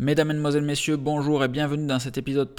Mesdames, Mesdemoiselles, Messieurs, bonjour et bienvenue dans cet épisode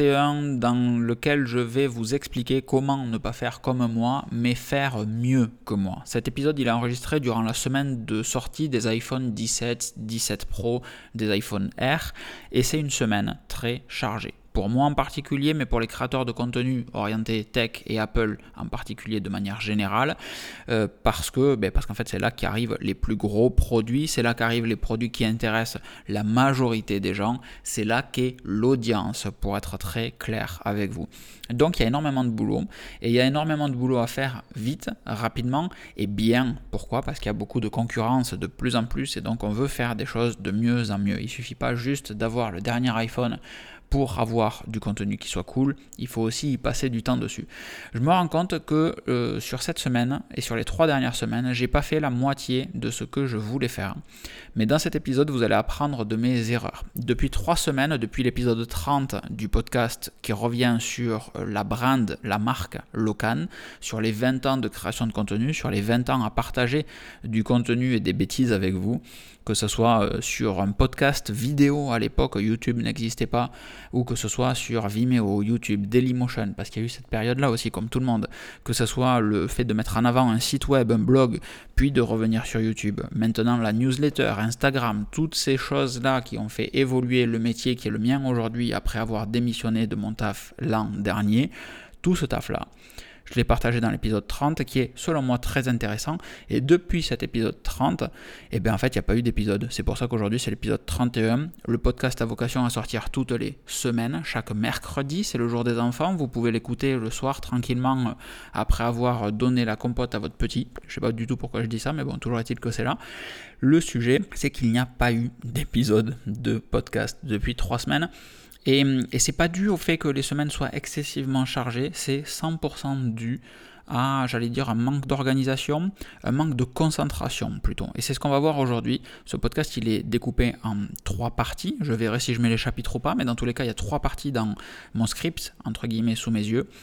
31 dans lequel je vais vous expliquer comment ne pas faire comme moi, mais faire mieux que moi. Cet épisode, il est enregistré durant la semaine de sortie des iPhone 17, 17 Pro, des iPhone R et c'est une semaine très chargée. Pour moi en particulier, mais pour les créateurs de contenu orientés tech et Apple en particulier de manière générale, parce qu'en fait c'est là qu'arrivent les plus gros produits, c'est là qu'arrivent les produits qui intéressent la majorité des gens, c'est là qu'est l'audience, pour être très clair avec vous. Donc il y a énormément de boulot, et il y a énormément de boulot à faire vite, rapidement et bien. Pourquoi ? Parce qu'il y a beaucoup de concurrence de plus en plus, et donc on veut faire des choses de mieux en mieux. Il ne suffit pas juste d'avoir le dernier iPhone pour avoir du contenu qui soit cool, il faut aussi y passer du temps dessus. Je me rends compte que sur cette semaine et sur les 3 dernières semaines, j'ai pas fait la moitié de ce que je voulais faire. Mais dans cet épisode, vous allez apprendre de mes erreurs. Depuis 3 semaines, depuis l'épisode 30 du podcast qui revient sur la brand, la marque Locan, sur les 20 ans de création de contenu, sur les 20 ans à partager du contenu et des bêtises avec vous, que ce soit sur un podcast vidéo à l'époque, YouTube n'existait pas, ou que ce soit sur Vimeo, YouTube, Dailymotion, parce qu'il y a eu cette période-là aussi, comme tout le monde, que ce soit le fait de mettre en avant un site web, un blog, puis de revenir sur YouTube. Maintenant, la newsletter, Instagram, toutes ces choses-là qui ont fait évoluer le métier qui est le mien aujourd'hui, après avoir démissionné de mon taf l'an dernier, tout ce taf-là. Je l'ai partagé dans l'épisode 30 qui est selon moi très intéressant et depuis cet épisode 30, en fait il n'y a pas eu d'épisode. C'est pour ça qu'aujourd'hui c'est l'épisode 31. Le podcast a vocation à sortir toutes les semaines, chaque mercredi, c'est le jour des enfants. Vous pouvez l'écouter le soir tranquillement après avoir donné la compote à votre petit. Je ne sais pas du tout pourquoi je dis ça, mais bon, toujours est-il que c'est là. Le sujet, c'est qu'il n'y a pas eu d'épisode de podcast depuis 3 semaines. Et c'est pas dû au fait que les semaines soient excessivement chargées, c'est 100% dû à, un manque d'organisation, un manque de concentration plutôt. Et c'est ce qu'on va voir aujourd'hui. Ce podcast, il est découpé en 3 parties. Je verrai si je mets les chapitres ou pas, mais dans tous les cas, il y a 3 parties dans mon script, entre guillemets, sous mes yeux.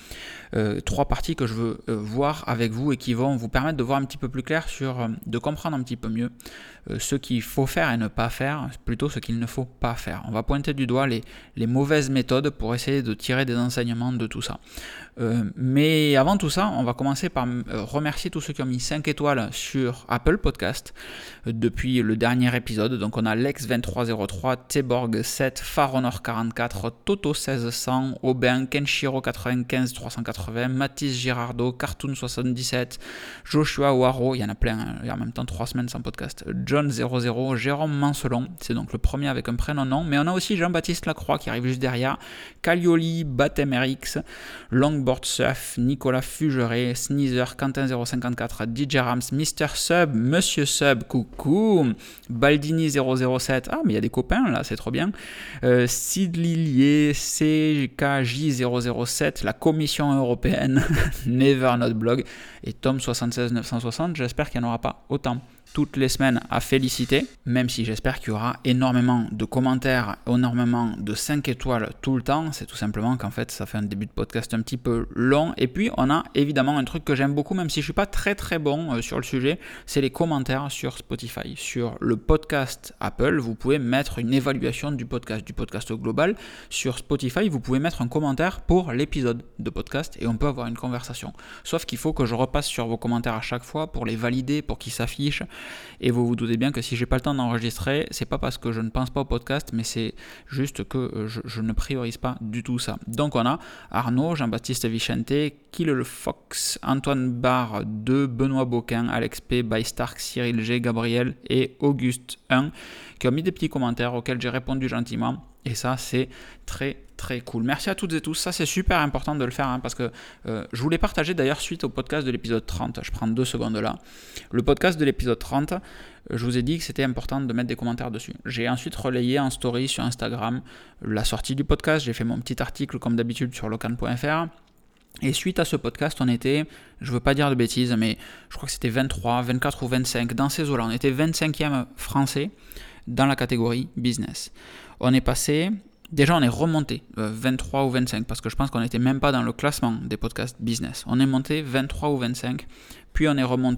3 parties que je veux voir avec vous et qui vont vous permettre de voir un petit peu plus clair de comprendre un petit peu mieux ce qu'il faut faire et ne pas faire, plutôt ce qu'il ne faut pas faire. On va pointer du doigt les mauvaises méthodes pour essayer de tirer des enseignements de tout ça. Mais avant tout ça, on va commencer par remercier tous ceux qui ont mis 5 étoiles sur Apple Podcast depuis le dernier épisode. Donc on a Lex2303, Tborg 7, Faronor 44, Toto 1600, Aubin, Kenshiro 95 380, Mathis Girardot, Cartoon 77, Joshua Waro, il y en a plein, il y a en même temps 3 semaines sans podcast, John 00, Jérôme Mancelon, c'est donc le premier avec un prénom non, mais on a aussi Jean-Baptiste Lacroix qui arrive juste derrière, Calioli, Batem RX, Longboard Surf, Nicolas Fugeret, Sneezer, Quentin 054, DJ Rams, Mr Sub, Monsieur Sub, coucou, Baldini 007, ah mais il y a des copains là, c'est trop bien, Sid Lillier, CKJ 007, la Commission européenne, Never Not Blog et Tom 76 960, j'espère qu'il n'y en aura pas autant toutes les semaines à féliciter, même si j'espère qu'il y aura énormément de commentaires, énormément de 5 étoiles tout le temps, c'est tout simplement qu'en fait ça fait un début de podcast un petit peu long, et puis on a évidemment un truc que j'aime beaucoup, même si je ne suis pas très très bon sur le sujet, c'est les commentaires sur Spotify. Sur le podcast Apple, vous pouvez mettre une évaluation du podcast global. Sur Spotify, vous pouvez mettre un commentaire pour l'épisode de podcast et on peut avoir une conversation. Sauf qu'il faut que je repasse sur vos commentaires à chaque fois pour les valider, pour qu'ils s'affichent. Et vous vous doutez bien que si j'ai pas le temps d'enregistrer, c'est pas parce que je ne pense pas au podcast, mais c'est juste que je ne priorise pas du tout ça. Donc on a Arnaud, Jean-Baptiste Vicente, Kill le Fox, Antoine Barre 2, Benoît Boquin, Alex P, By Stark, Cyril G, Gabriel et Auguste 1 qui ont mis des petits commentaires auxquels j'ai répondu gentiment. Et ça, c'est très très cool. Merci à toutes et tous. Ça, c'est super important de le faire parce que je voulais partager d'ailleurs suite au podcast de l'épisode 30. Je prends 2 secondes là. Le podcast de l'épisode 30, je vous ai dit que c'était important de mettre des commentaires dessus. J'ai ensuite relayé en story sur Instagram la sortie du podcast. J'ai fait mon petit article comme d'habitude sur locan.fr. Et suite à ce podcast, on était, je ne veux pas dire de bêtises, mais je crois que c'était 23, 24 ou 25. Dans ces eaux-là, on était 25e français dans la catégorie business. On est passé, déjà on est remonté 23 ou 25 parce que je pense qu'on n'était même pas dans le classement des podcasts business. On est monté 23 ou 25, puis on est remonté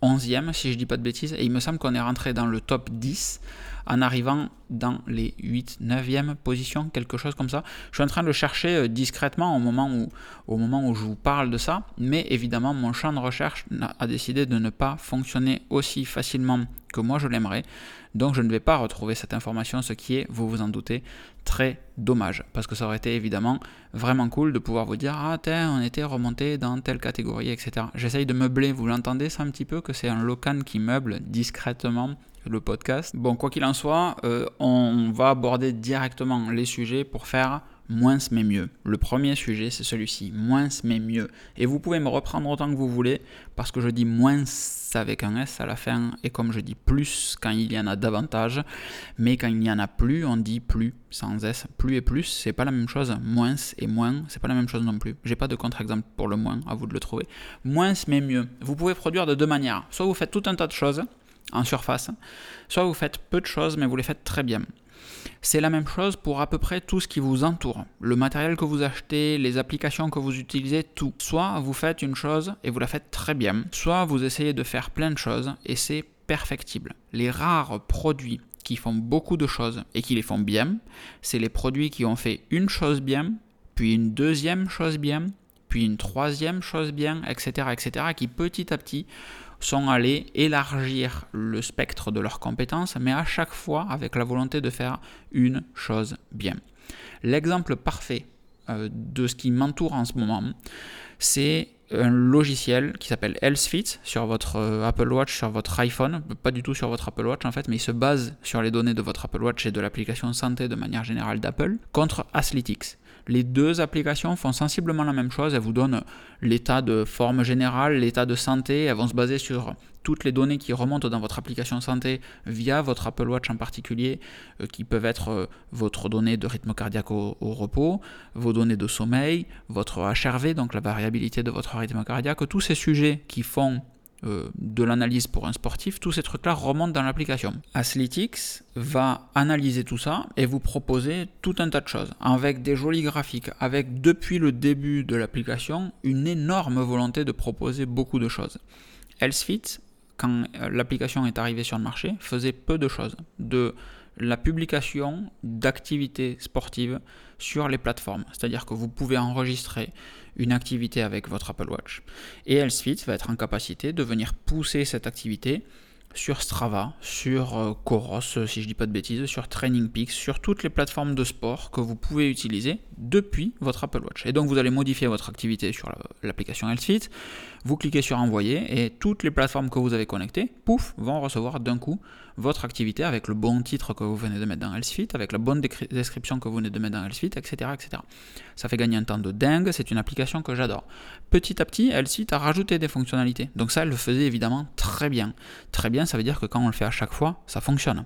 11e, si je dis pas de bêtises, et il me semble qu'on est rentré dans le top 10 en arrivant dans les 8, 9e positions, quelque chose comme ça. Je suis en train de le chercher discrètement au moment où je vous parle de ça, mais évidemment, mon champ de recherche a décidé de ne pas fonctionner aussi facilement que moi je l'aimerais, donc je ne vais pas retrouver cette information, ce qui est, vous vous en doutez, très dommage, parce que ça aurait été évidemment vraiment cool de pouvoir vous dire « Ah, on était remonté dans telle catégorie, etc. » J'essaye de meubler, vous l'entendez ça un petit peu, que c'est un Locan qui meuble discrètement le podcast. Bon, quoi qu'il en soit, on va aborder directement les sujets pour faire moins mais mieux. Le premier sujet, c'est celui-ci, moins mais mieux. Et vous pouvez me reprendre autant que vous voulez, parce que je dis moins avec un S à la fin, et comme je dis plus quand il y en a davantage, mais quand il n'y en a plus, on dit plus sans S. Plus et plus, c'est pas la même chose. Moins et moins, c'est pas la même chose non plus. J'ai pas de contre-exemple pour le moins, à vous de le trouver. Moins mais mieux. Vous pouvez produire de deux manières. Soit vous faites tout un tas de choses en surface, soit vous faites peu de choses mais vous les faites très bien. C'est la même chose pour à peu près tout ce qui vous entoure, le matériel que vous achetez, les applications que vous utilisez, tout. Soit vous faites une chose et vous la faites très bien, soit vous essayez de faire plein de choses et c'est perfectible. Les rares produits qui font beaucoup de choses et qui les font bien, c'est les produits qui ont fait une chose bien, puis une deuxième chose bien, puis une troisième chose bien, etc., qui petit à petit sont allés élargir le spectre de leurs compétences, mais à chaque fois avec la volonté de faire une chose bien. L'exemple parfait de ce qui m'entoure en ce moment, c'est un logiciel qui s'appelle HealthFit sur votre Apple Watch, sur votre iPhone, pas du tout sur votre Apple Watch en fait, mais il se base sur les données de votre Apple Watch et de l'application santé de manière générale d'Apple, contre Athletix. Les deux applications font sensiblement la même chose, elles vous donnent l'état de forme générale, l'état de santé, elles vont se baser sur toutes les données qui remontent dans votre application santé via votre Apple Watch en particulier, qui peuvent être votre donnée de rythme cardiaque au repos, vos données de sommeil, votre HRV, donc la variabilité de votre rythme cardiaque, tous ces sujets qui font de l'analyse pour un sportif, tous ces trucs-là remontent dans l'application. Athletix va analyser tout ça et vous proposer tout un tas de choses, avec des jolis graphiques, avec depuis le début de l'application, une énorme volonté de proposer beaucoup de choses. HealthFit, quand l'application est arrivée sur le marché, faisait peu de choses, de la publication d'activités sportives sur les plateformes. C'est-à-dire que vous pouvez enregistrer une activité avec votre Apple Watch et HealthFit va être en capacité de venir pousser cette activité sur Strava, sur Coros, si je dis pas de bêtises, sur TrainingPeaks, sur toutes les plateformes de sport que vous pouvez utiliser depuis votre Apple Watch. Et donc vous allez modifier votre activité sur l'application HealthFit, vous cliquez sur envoyer et toutes les plateformes que vous avez connectées, pouf, vont recevoir d'un coup votre activité avec le bon titre que vous venez de mettre dans HealthFit, avec la bonne description que vous venez de mettre dans HealthFit, etc., etc. Ça fait gagner un temps de dingue, c'est une application que j'adore. Petit à petit, HealthFit a rajouté des fonctionnalités. Donc ça, elle le faisait évidemment très bien. Très bien, ça veut dire que quand on le fait à chaque fois, ça fonctionne.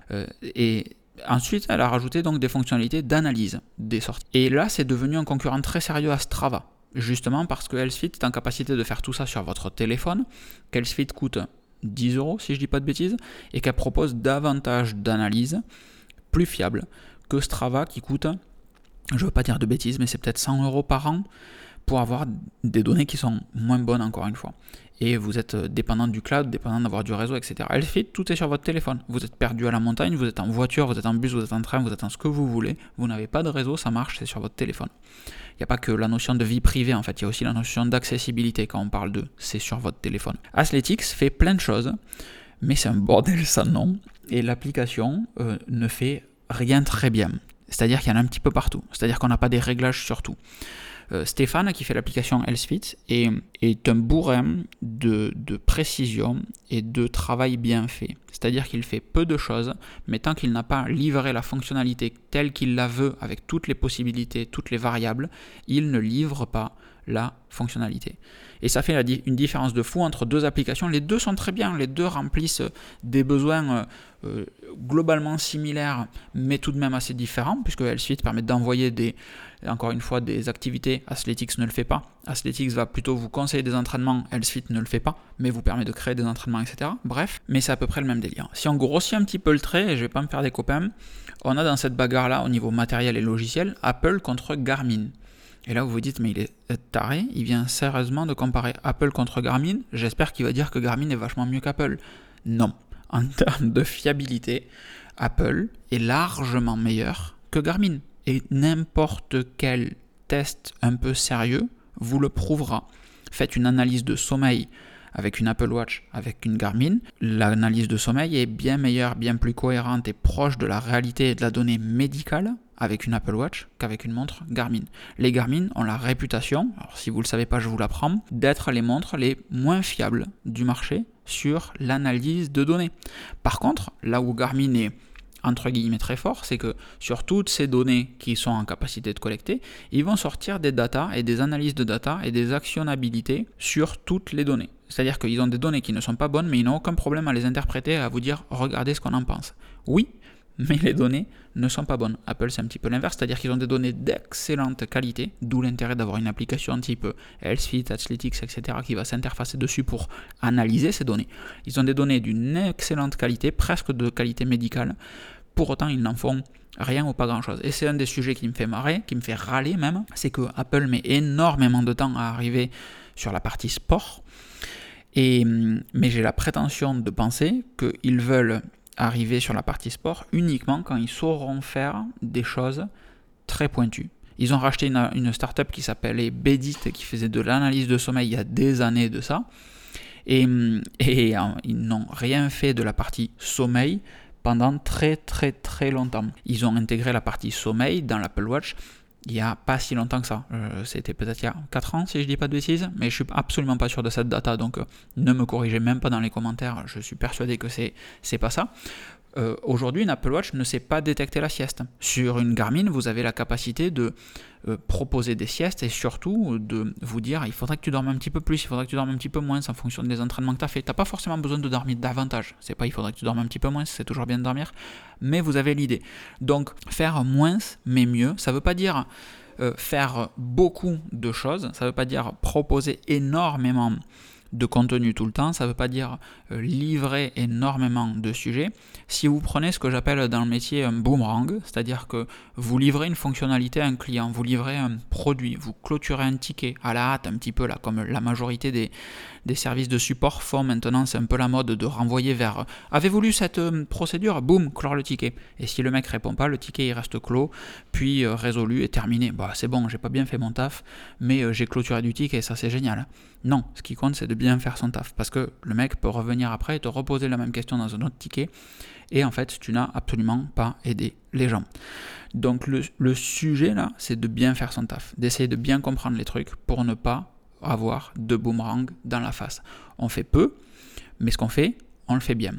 Et ensuite, elle a rajouté donc des fonctionnalités d'analyse des sorties. Et là, c'est devenu un concurrent très sérieux à Strava. Justement parce que HealthFit est en capacité de faire tout ça sur votre téléphone, qu'HealthFit coûte 10 € si je dis pas de bêtises, et qu'elle propose davantage d'analyses plus fiables que Strava qui coûte, je veux pas dire de bêtises, mais c'est peut-être 100 € par an pour avoir des données qui sont moins bonnes encore une fois. Et vous êtes dépendant du cloud, dépendant d'avoir du réseau, etc. HealthFit, tout est sur votre téléphone. Vous êtes perdu à la montagne, vous êtes en voiture, vous êtes en bus, vous êtes en train, vous êtes en ce que vous voulez. Vous n'avez pas de réseau, ça marche, c'est sur votre téléphone. Il n'y a pas que la notion de vie privée, en fait, il y a aussi la notion d'accessibilité quand on parle de c'est sur votre téléphone. Athletix fait plein de choses, mais c'est un bordel sans nom. Et l'application ne fait rien très bien. C'est-à-dire qu'il y en a un petit peu partout. C'est-à-dire qu'on n'a pas des réglages sur tout. Stéphane, qui fait l'application HealthFit, est un bourrin de précision et de travail bien fait. C'est-à-dire qu'il fait peu de choses, mais tant qu'il n'a pas livré la fonctionnalité telle qu'il la veut, avec toutes les possibilités, toutes les variables, il ne livre pas la fonctionnalité. Et ça fait une différence de fou entre deux applications. Les deux sont très bien, les deux remplissent des besoins globalement similaires, mais tout de même assez différents, puisque HealthFit permet d'envoyer encore une fois des activités. Athletix ne le fait pas. Athletix va plutôt vous conseiller des entraînements, HealthFit ne le fait pas, mais vous permet de créer des entraînements, etc. Bref, mais c'est à peu près le même délire. Si on grossit un petit peu le trait, et je vais pas me faire des copains, on a dans cette bagarre-là, au niveau matériel et logiciel, Apple contre Garmin. Et là, vous vous dites, mais il est taré, il vient sérieusement de comparer Apple contre Garmin. J'espère qu'il va dire que Garmin est vachement mieux qu'Apple. Non. En termes de fiabilité, Apple est largement meilleur que Garmin. Et n'importe quel test un peu sérieux vous le prouvera. Faites une analyse de sommeil avec une Apple Watch, avec une Garmin, l'analyse de sommeil est bien meilleure, bien plus cohérente et proche de la réalité et de la donnée médicale avec une Apple Watch qu'avec une montre Garmin. Les Garmin ont la réputation, alors si vous ne le savez pas, je vous l'apprends, d'être les montres les moins fiables du marché sur l'analyse de données. Par contre, là où Garmin est entre guillemets très fort, c'est que sur toutes ces données qu'ils sont en capacité de collecter, ils vont sortir des data et des analyses de data et des actionnabilités sur toutes les données. C'est-à-dire qu'ils ont des données qui ne sont pas bonnes, mais ils n'ont aucun problème à les interpréter et à vous dire « regardez ce qu'on en pense ». Oui, mais les données ne sont pas bonnes. Apple, c'est un petit peu l'inverse, c'est-à-dire qu'ils ont des données d'excellente qualité, d'où l'intérêt d'avoir une application type Healthfit, Athletix, etc., qui va s'interfacer dessus pour analyser ces données. Ils ont des données d'une excellente qualité, presque de qualité médicale. Pour autant, ils n'en font rien ou pas grand-chose. Et c'est un des sujets qui me fait marrer, qui me fait râler même, c'est que Apple met énormément de temps à arriver sur la partie sport, mais j'ai la prétention de penser qu'ils veulent arriver sur la partie sport uniquement quand ils sauront faire des choses très pointues. Ils ont racheté une startup qui s'appelait Bedit, qui faisait de l'analyse de sommeil il y a des années de ça, et ils n'ont rien fait de la partie sommeil pendant très très très longtemps. Ils ont intégré la partie sommeil dans l'Apple Watch il n'y a pas si longtemps que ça. C'était peut-être il y a 4 ans si je ne dis pas de bêtises, mais je ne suis absolument pas sûr de cette data, donc ne me corrigez même pas dans les commentaires, je suis persuadé que c'est pas ça. Aujourd'hui, une Apple Watch ne sait pas détecter la sieste. Sur une Garmin, vous avez la capacité de proposer des siestes et surtout de vous dire il faudrait que tu dormes un petit peu plus, il faudrait que tu dormes un petit peu moins en fonction des entraînements que tu as fait. Tu n'as pas forcément besoin de dormir davantage. C'est pas il faudrait que tu dormes un petit peu moins, c'est toujours bien de dormir, mais vous avez l'idée. Donc faire moins mais mieux, ça ne veut pas dire faire beaucoup de choses, ça ne veut pas dire proposer énormément de contenu tout le temps, ça ne veut pas dire livrer énormément de sujets. Si vous prenez ce que j'appelle dans le métier un boomerang, c'est-à-dire que vous livrez une fonctionnalité à un client, vous livrez un produit, vous clôturez un ticket à la hâte un petit peu là, comme la majorité des services de support font maintenant, c'est un peu la mode de renvoyer vers « Avez-vous lu cette procédure ?» Boum, clore le ticket. Et si le mec répond pas, le ticket il reste clos, puis résolu et terminé. Bah, c'est bon, j'ai pas bien fait mon taf, mais j'ai clôturé du ticket, ça c'est génial. Non, ce qui compte c'est de bien faire son taf, parce que le mec peut revenir après et te reposer la même question dans un autre ticket, et en fait tu n'as absolument pas aidé les gens. Donc le sujet là, c'est de bien faire son taf, d'essayer de bien comprendre les trucs pour ne pas avoir de boomerang dans la face. On fait peu, mais ce qu'on fait, on le fait bien.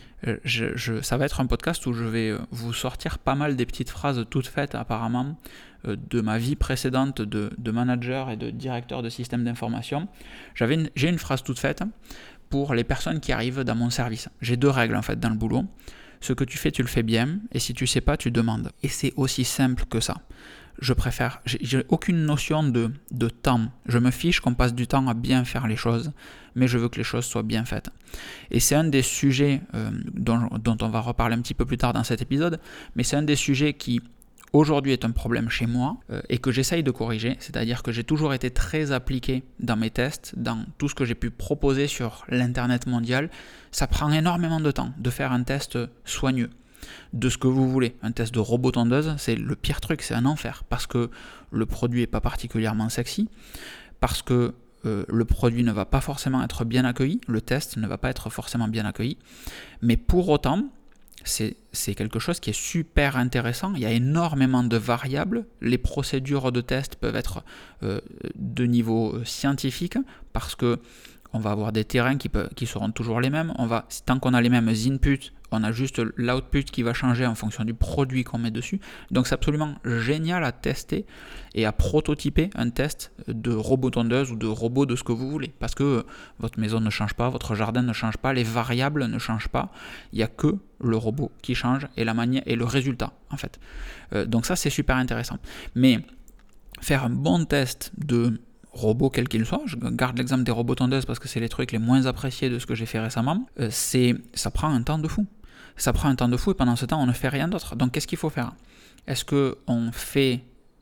Ça va être un podcast où je vais vous sortir pas mal des petites phrases toutes faites apparemment de ma vie précédente de manager et de directeur de système d'information. J'ai une phrase toute faite pour les personnes qui arrivent dans mon service. J'ai 2 règles en fait dans le boulot. Ce que tu fais, tu le fais bien, et si tu sais pas, tu demandes. Et c'est aussi simple que ça. J'ai aucune notion de temps. Je me fiche qu'on passe du temps à bien faire les choses, mais je veux que les choses soient bien faites. Et c'est un des sujets dont on va reparler un petit peu plus tard dans cet épisode, mais c'est un des sujets qui aujourd'hui est un problème chez moi et que j'essaye de corriger, c'est-à-dire que j'ai toujours été très appliqué dans mes tests, dans tout ce que j'ai pu proposer sur l'internet mondial. Ça prend énormément de temps de faire un test soigneux de ce que vous voulez. Un test de robot tondeuse, c'est le pire truc, c'est un enfer, parce que le produit n'est pas particulièrement sexy, parce que le produit ne va pas forcément être bien accueilli, le test ne va pas être forcément bien accueilli, mais pour autant, c'est quelque chose qui est super intéressant. Il y a énormément de variables. Les procédures de test peuvent être de niveau scientifique, parce que on va avoir des terrains qui seront toujours les mêmes. Tant qu'on a les mêmes inputs, on a juste l'output qui va changer en fonction du produit qu'on met dessus. Donc c'est absolument génial à tester et à prototyper un test de robot tondeuse ou de robot de ce que vous voulez. Parce que votre maison ne change pas, votre jardin ne change pas, les variables ne changent pas. Il n'y a que le robot qui change et la manière et le résultat en fait. Donc ça c'est super intéressant. Mais faire un bon test de robots quels qu'ils soient, je garde l'exemple des robots tondeuses parce que c'est les trucs les moins appréciés de ce que j'ai fait récemment, ça prend un temps de fou. Ça prend un temps de fou et pendant ce temps on ne fait rien d'autre. Donc qu'est-ce qu'il faut faire ? Est-ce qu'on fait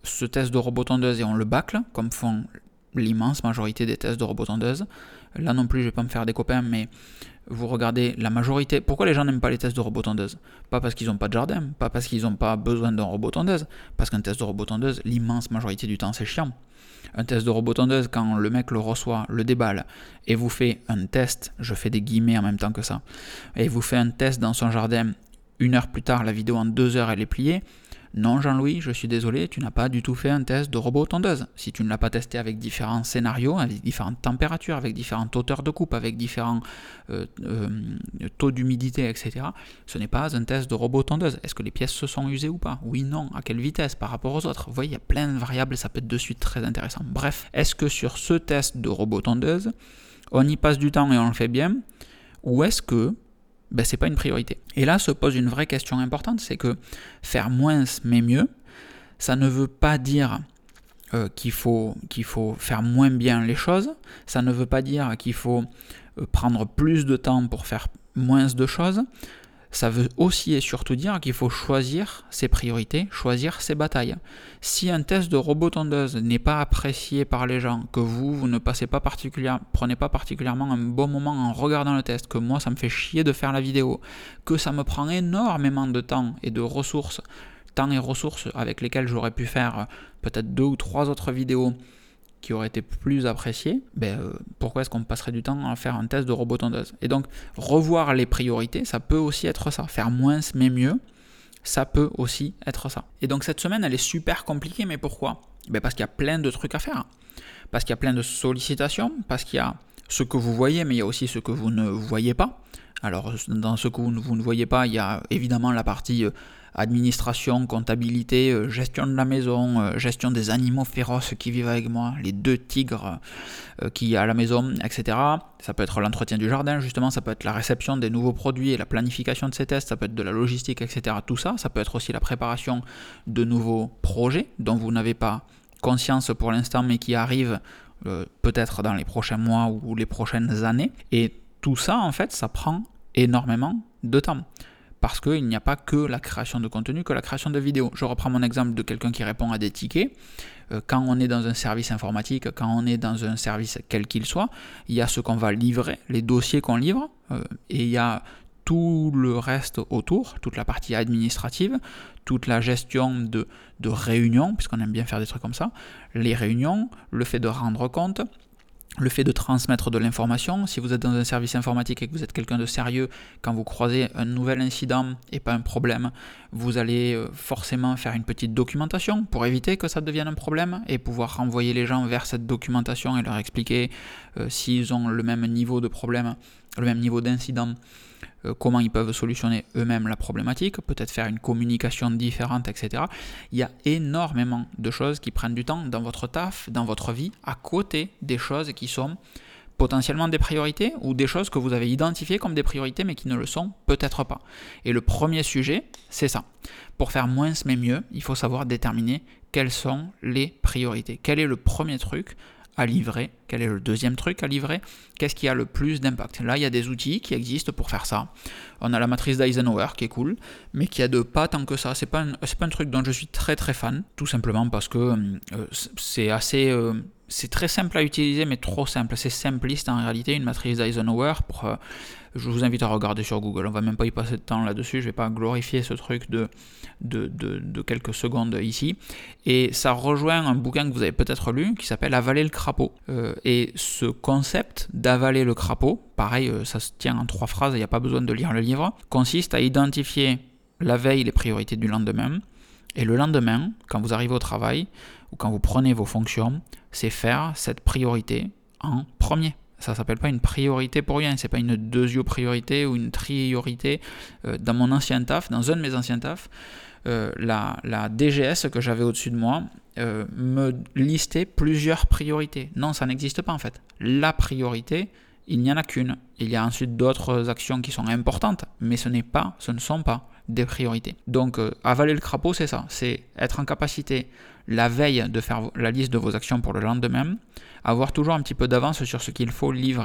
ce test de robot tondeuse et on le bâcle, comme font l'immense majorité des tests de robot tondeuse. Là non plus, je ne vais pas me faire des copains, mais vous regardez la majorité. Pourquoi les gens n'aiment pas les tests de robot tondeuse? Pas parce qu'ils n'ont pas de jardin, pas parce qu'ils n'ont pas besoin d'un robot tondeuse, parce qu'un test de robot tondeuse, l'immense majorité du temps, c'est chiant. Un test de robot tondeuse, quand le mec le reçoit, le déballe, et vous fait un test, je fais des guillemets en même temps que ça, et vous fait un test dans son jardin, 1 heure plus tard, la vidéo en 2 heures, elle est pliée. Non, Jean-Louis, je suis désolé, tu n'as pas du tout fait un test de robot tondeuse. Si tu ne l'as pas testé avec différents scénarios, avec différentes températures, avec différentes hauteurs de coupe, avec différents taux d'humidité, etc., ce n'est pas un test de robot tondeuse. Est-ce que les pièces se sont usées ou pas? Oui, non. À quelle vitesse par rapport aux autres? Vous voyez, il y a plein de variables, ça peut être de suite très intéressant. Bref, est-ce que sur ce test de robot tondeuse, on y passe du temps et on le fait bien? Ou est-ce que c'est pas une priorité? Et là se pose une vraie question importante, c'est que faire moins mais mieux, ça ne veut pas dire qu'il faut faire moins bien les choses, ça ne veut pas dire qu'il faut prendre plus de temps pour faire moins de choses, ça veut aussi et surtout dire qu'il faut choisir ses priorités, choisir ses batailles. Si un test de robot tondeuse n'est pas apprécié par les gens, que vous ne prenez pas particulièrement un bon moment en regardant le test, que moi ça me fait chier de faire la vidéo, que ça me prend énormément de temps et de ressources, temps et ressources avec lesquelles j'aurais pu faire peut-être 2 ou 3 autres vidéos qui auraient été plus appréciées, pourquoi est-ce qu'on passerait du temps à faire un test de robot tondeuse? Et donc, revoir les priorités, ça peut aussi être ça. Faire moins mais mieux, ça peut aussi être ça. Et donc, cette semaine, elle est super compliquée, mais pourquoi? Parce qu'il y a plein de trucs à faire. Parce qu'il y a plein de sollicitations, parce qu'il y a ce que vous voyez, mais il y a aussi ce que vous ne voyez pas. Alors, dans ce que vous ne voyez pas, il y a évidemment la partie administration, comptabilité, gestion de la maison, gestion des animaux féroces qui vivent avec moi, les 2 tigres qu'il y a à la maison, etc. Ça peut être l'entretien du jardin, justement, ça peut être la réception des nouveaux produits et la planification de ces tests, ça peut être de la logistique, etc. Tout ça, ça peut être aussi la préparation de nouveaux projets dont vous n'avez pas conscience pour l'instant, mais qui arrivent peut-être dans les prochains mois ou les prochaines années. Et tout ça, en fait, ça prend énormément de temps. Parce qu'il n'y a pas que la création de contenu, que la création de vidéos. Je reprends mon exemple de quelqu'un qui répond à des tickets. Quand on est dans un service informatique, quand on est dans un service quel qu'il soit, il y a ce qu'on va livrer, les dossiers qu'on livre, et il y a tout le reste autour, toute la partie administrative, toute la gestion de réunions, puisqu'on aime bien faire des trucs comme ça, les réunions, le fait de rendre compte, le fait de transmettre de l'information. Si vous êtes dans un service informatique et que vous êtes quelqu'un de sérieux, quand vous croisez un nouvel incident et pas un problème, vous allez forcément faire une petite documentation pour éviter que ça devienne un problème et pouvoir renvoyer les gens vers cette documentation et leur expliquer s'ils ont le même niveau de problème, le même niveau d'incident, comment ils peuvent solutionner eux-mêmes la problématique, peut-être faire une communication différente, etc. Il y a énormément de choses qui prennent du temps dans votre taf, dans votre vie, à côté des choses qui sont potentiellement des priorités ou des choses que vous avez identifiées comme des priorités mais qui ne le sont peut-être pas. Et le premier sujet, c'est ça. Pour faire moins mais mieux, il faut savoir déterminer quelles sont les priorités. Quel est le premier truc à livrer, quel est le deuxième truc à livrer, qu'est-ce qui a le plus d'impact. Là, il y a des outils qui existent pour faire ça. On a la matrice d'Eisenhower qui est cool, mais qui aide pas tant que ça. C'est pas un truc dont je suis très très fan, tout simplement parce que c'est très simple à utiliser, mais trop simple. C'est simpliste en réalité, une matrice d'Eisenhower. Je vous invite à regarder sur Google. On va même pas y passer de temps là-dessus. Je vais pas glorifier ce truc de quelques secondes ici. Et ça rejoint un bouquin que vous avez peut-être lu qui s'appelle Avaler le crapaud. Et ce concept d'avaler le crapaud, pareil, ça se tient en 3 phrases, il n'y a pas besoin de lire le livre, consiste à identifier la veille les priorités du lendemain. Et le lendemain, quand vous arrivez au travail ou quand vous prenez vos fonctions, c'est faire cette priorité en premier. Ça s'appelle pas une priorité pour rien, c'est pas une deuxio-priorité ou une triorité. Dans mon ancien taf, dans un de mes anciens tafs, la DGS que j'avais au-dessus de moi me listait plusieurs priorités. Non, ça n'existe pas en fait. La priorité, il n'y en a qu'une. Il y a ensuite d'autres actions qui sont importantes, mais ce ne sont pas des priorités. Donc avaler le crapaud, c'est ça, c'est être en capacité la veille de faire la liste de vos actions pour le lendemain, avoir toujours un petit peu d'avance sur ce qu'il faut livrer.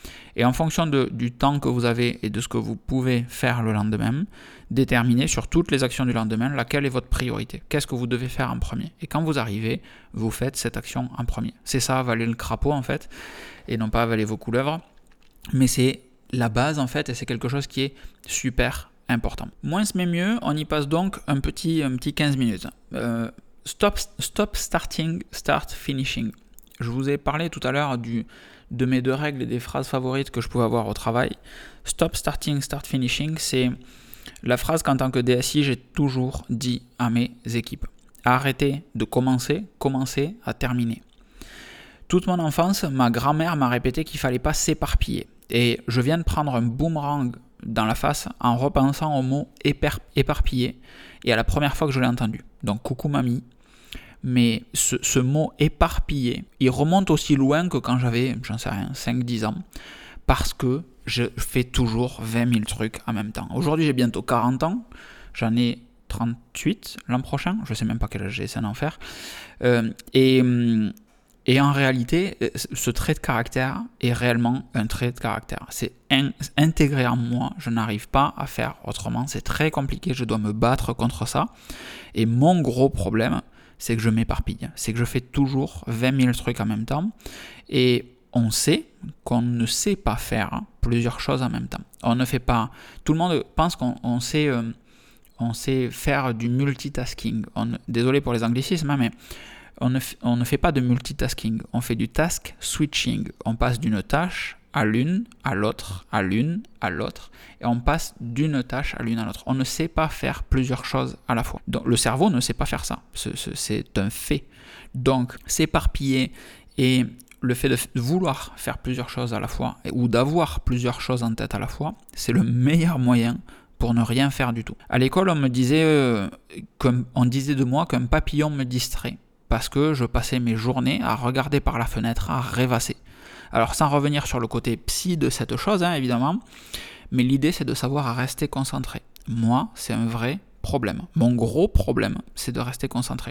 Et en fonction du temps que vous avez et de ce que vous pouvez faire le lendemain, déterminez sur toutes les actions du lendemain laquelle est votre priorité. Qu'est-ce que vous devez faire en premier? Et quand vous arrivez, vous faites cette action en premier. C'est ça, avaler le crapaud en fait, et non pas avaler vos couleuvres. Mais c'est la base en fait, et c'est quelque chose qui est super important. Moins mais mieux, on y passe donc un petit 15 minutes. Stop starting, start finishing. Je vous ai parlé tout à l'heure de mes 2 règles et des phrases favorites que je pouvais avoir au travail. Stop starting, start finishing, c'est la phrase qu'en tant que DSI, j'ai toujours dit à mes équipes. Arrêtez de commencer à terminer. Toute mon enfance, ma grand-mère m'a répété qu'il ne fallait pas s'éparpiller. Et je viens de prendre un boomerang dans la face en repensant au mot éparpillé et à la première fois que je l'ai entendu. Donc coucou mamie. Mais ce mot éparpillé, il remonte aussi loin que quand j'avais, j'en sais rien, 5-10 ans. Parce que je fais toujours 20 000 trucs en même temps. Aujourd'hui, j'ai bientôt 40 ans. J'en ai 38 l'an prochain. Je ne sais même pas quel âge j'ai, c'est un enfer. Et en réalité, ce trait de caractère est réellement un trait de caractère. C'est intégré en moi, je n'arrive pas à faire autrement, c'est très compliqué, je dois me battre contre ça. Et mon gros problème, c'est que je m'éparpille, c'est que je fais toujours 20 000 trucs en même temps. Et on sait qu'on ne sait pas faire plusieurs choses en même temps. On ne fait pas... Tout le monde pense qu'on sait... on sait faire du multitasking. Désolé pour les anglicismes, mais... On ne fait pas de multitasking, on fait du task switching. On passe d'une tâche à l'une, à l'autre, à l'une, à l'autre, et on passe d'une tâche à l'une à l'autre. On ne sait pas faire plusieurs choses à la fois. Donc, le cerveau ne sait pas faire ça, c'est un fait. Donc, s'éparpiller et le fait de vouloir faire plusieurs choses à la fois, ou d'avoir plusieurs choses en tête à la fois, c'est le meilleur moyen pour ne rien faire du tout. À l'école, on disait de moi qu'un papillon me distrait, parce que je passais mes journées à regarder par la fenêtre, à rêvasser. Alors sans revenir sur le côté psy de cette chose, évidemment, mais l'idée c'est de savoir rester concentré. Moi, c'est un vrai problème. Mon gros problème, c'est de rester concentré.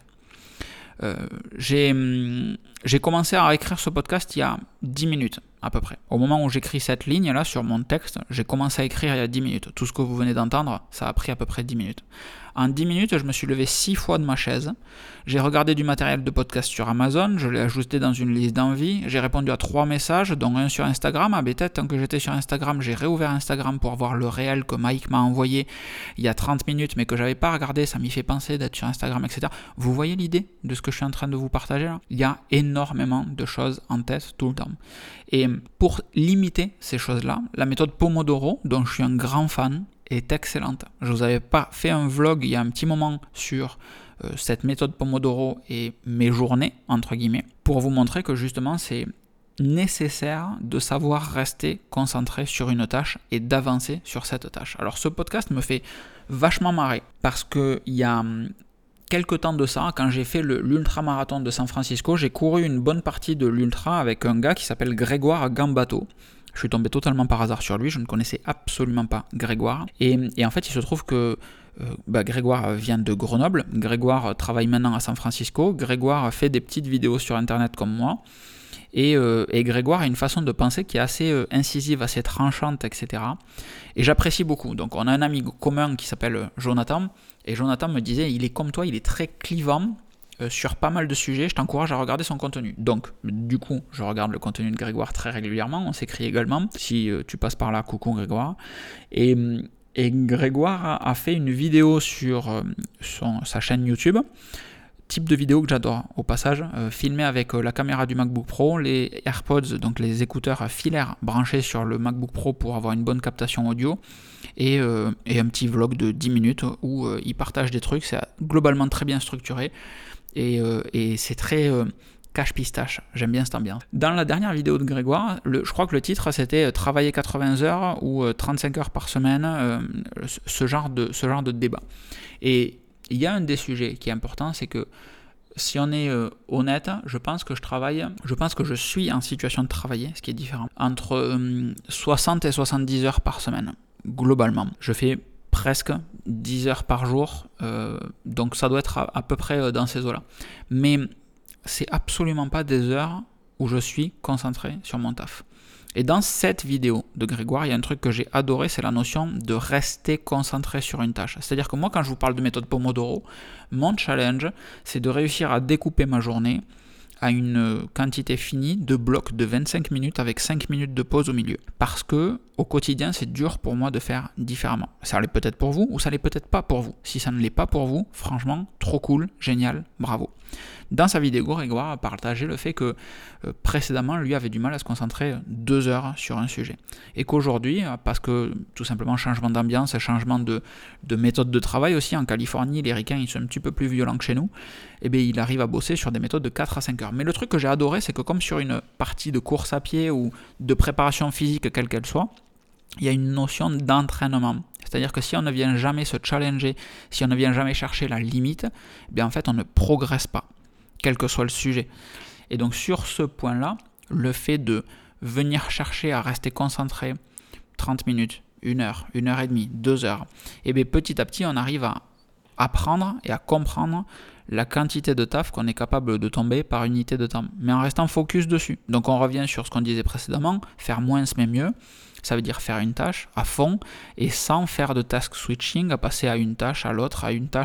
J'ai commencé à écrire ce podcast il y a 10 minutes à peu près. Au moment où j'écris cette ligne là sur mon texte, j'ai commencé à écrire il y a 10 minutes. Tout ce que vous venez d'entendre, ça a pris à peu près 10 minutes. En 10 minutes, je me suis levé 6 fois de ma chaise. J'ai regardé du matériel de podcast sur Amazon, je l'ai ajouté dans une liste d'envie. J'ai répondu à 3 messages, dont un sur Instagram. Ah bêtête, tant que j'étais sur Instagram, j'ai réouvert Instagram pour voir le réel que Mike m'a envoyé il y a 30 minutes, mais que j'avais pas regardé. Ça m'y fait penser d'être sur Instagram, etc. Vous voyez l'idée de ce que je suis en train de vous partager là? Il y a énormément de choses en tête tout le temps. Et pour limiter ces choses-là, la méthode Pomodoro, dont je suis un grand fan, est excellente. Je vous avais pas fait un vlog il y a un petit moment sur cette méthode Pomodoro et mes journées, entre guillemets, pour vous montrer que justement c'est nécessaire de savoir rester concentré sur une tâche et d'avancer sur cette tâche. Alors ce podcast me fait vachement marrer parce que il y a quelques temps de ça, quand j'ai fait l'ultramarathon de San Francisco, j'ai couru une bonne partie de l'ultra avec un gars qui s'appelle Grégoire Gambato. Je suis tombé totalement par hasard sur lui, je ne connaissais absolument pas Grégoire. Et en fait, il se trouve que Grégoire vient de Grenoble, Grégoire travaille maintenant à San Francisco, Grégoire fait des petites vidéos sur Internet comme moi, et Grégoire a une façon de penser qui est assez incisive, assez tranchante, etc. Et j'apprécie beaucoup. Donc on a un ami commun qui s'appelle Jonathan, et Jonathan me disait, il est comme toi, il est très clivant, sur pas mal de sujets, je t'encourage à regarder son contenu. Donc, du coup, je regarde le contenu de Grégoire très régulièrement, on s'écrit également, si tu passes par là, coucou Grégoire. Et Grégoire a fait une vidéo sur sa chaîne YouTube, type de vidéo que j'adore, au passage, filmé avec la caméra du MacBook Pro, les AirPods, donc les écouteurs filaires branchés sur le MacBook Pro pour avoir une bonne captation audio, et un petit vlog de 10 minutes où il partage des trucs, c'est globalement très bien structuré, et c'est très cache-pistache, j'aime bien cette ambiance. Dans la dernière vidéo de Grégoire, je crois que le titre c'était « Travailler 80 heures ou 35 heures par semaine », ce genre de débat. Et il y a un des sujets qui est important, c'est que si on est honnête, je pense que je suis en situation de travailler, ce qui est différent, entre 60 et 70 heures par semaine, globalement. Je fais presque 10 heures par jour, donc ça doit être à peu près dans ces eaux-là. Mais c'est absolument pas des heures où je suis concentré sur mon taf. Et dans cette vidéo de Grégoire, il y a un truc que j'ai adoré, c'est la notion de rester concentré sur une tâche. C'est-à-dire que moi, quand je vous parle de méthode Pomodoro, mon challenge, c'est de réussir à découper ma journée à une quantité finie de blocs de 25 minutes avec 5 minutes de pause au milieu. Parce que au quotidien, c'est dur pour moi de faire différemment. Ça l'est peut-être pour vous ou ça l'est peut-être pas pour vous. Si ça ne l'est pas pour vous, franchement, trop cool, génial, bravo. Dans sa vidéo, Grégoire a partagé le fait que précédemment, lui avait du mal à se concentrer 2 heures sur un sujet. Et qu'aujourd'hui, parce que tout simplement changement d'ambiance, changement de méthode de travail aussi, en Californie, les ricains ils sont un petit peu plus violents que chez nous, et bien il arrive à bosser sur des méthodes de 4 à 5 heures. Mais le truc que j'ai adoré, c'est que comme sur une partie de course à pied ou de préparation physique, quelle qu'elle soit, il y a une notion d'entraînement. C'est-à-dire que si on ne vient jamais se challenger, si on ne vient jamais chercher la limite, bien en fait on ne progresse pas, quel que soit le sujet. Et donc sur ce point-là, le fait de venir chercher à rester concentré 30 minutes, 1 heure, 1 heure et demie, 2 heures, et bien petit à petit on arrive à apprendre et à comprendre la quantité de taf qu'on est capable de tomber par unité de temps, mais en restant focus dessus. Donc on revient sur ce qu'on disait précédemment, faire moins mais mieux, ça veut dire faire une tâche à fond et sans faire de task switching, à passer à une tâche à l'autre,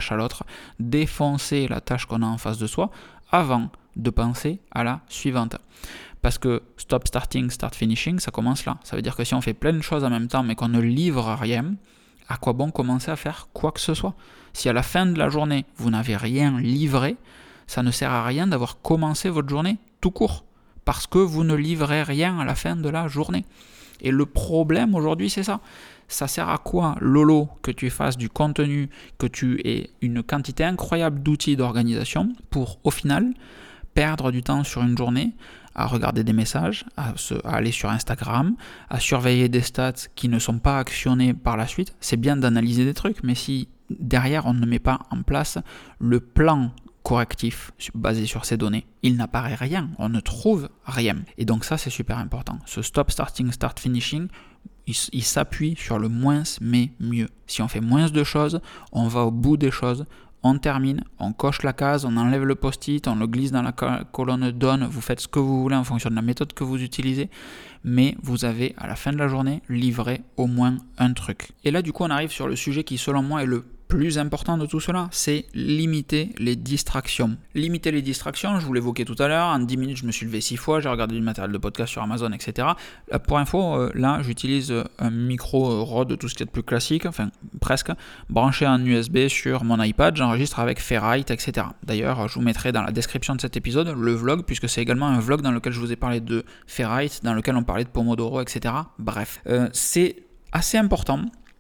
défoncer la tâche qu'on a en face de soi avant de penser à la suivante. Parce que stop starting, start finishing, ça commence là. Ça veut dire que si on fait plein de choses en même temps mais qu'on ne livre rien, à quoi bon commencer à faire quoi que ce soit? Si à la fin de la journée, vous n'avez rien livré, ça ne sert à rien d'avoir commencé votre journée tout court, parce que vous ne livrez rien à la fin de la journée. Et le problème aujourd'hui, c'est ça. Ça sert à quoi, Lolo, que tu fasses du contenu, que tu aies une quantité incroyable d'outils d'organisation pour, au final, perdre du temps sur une journée à regarder des messages, à aller sur Instagram, à surveiller des stats qui ne sont pas actionnés par la suite. C'est bien d'analyser des trucs, mais si derrière on ne met pas en place le plan correctif basé sur ces données, il n'apparaît rien, on ne trouve rien. Et donc ça c'est super important. Ce stop starting, start finishing, il s'appuie sur le moins mais mieux. Si on fait moins de choses, on va au bout des choses, on termine, on coche la case, on enlève le post-it, on le glisse dans la colonne done, vous faites ce que vous voulez en fonction de la méthode que vous utilisez, mais vous avez à la fin de la journée livré au moins un truc. Et là du coup on arrive sur le sujet qui selon moi est le plus important de tout cela, c'est limiter les distractions. Limiter les distractions, je vous l'évoquais tout à l'heure, en 10 minutes je me suis levé 6 fois, j'ai regardé du matériel de podcast sur Amazon, etc. Pour info, là j'utilise un micro Rode, tout ce qui est de plus classique, enfin presque, branché en USB sur mon iPad, j'enregistre avec Ferrite, etc. D'ailleurs, je vous mettrai dans la description de cet épisode le vlog, puisque c'est également un vlog dans lequel je vous ai parlé de Ferrite, dans lequel on parlait de Pomodoro, etc. Bref, c'est assez important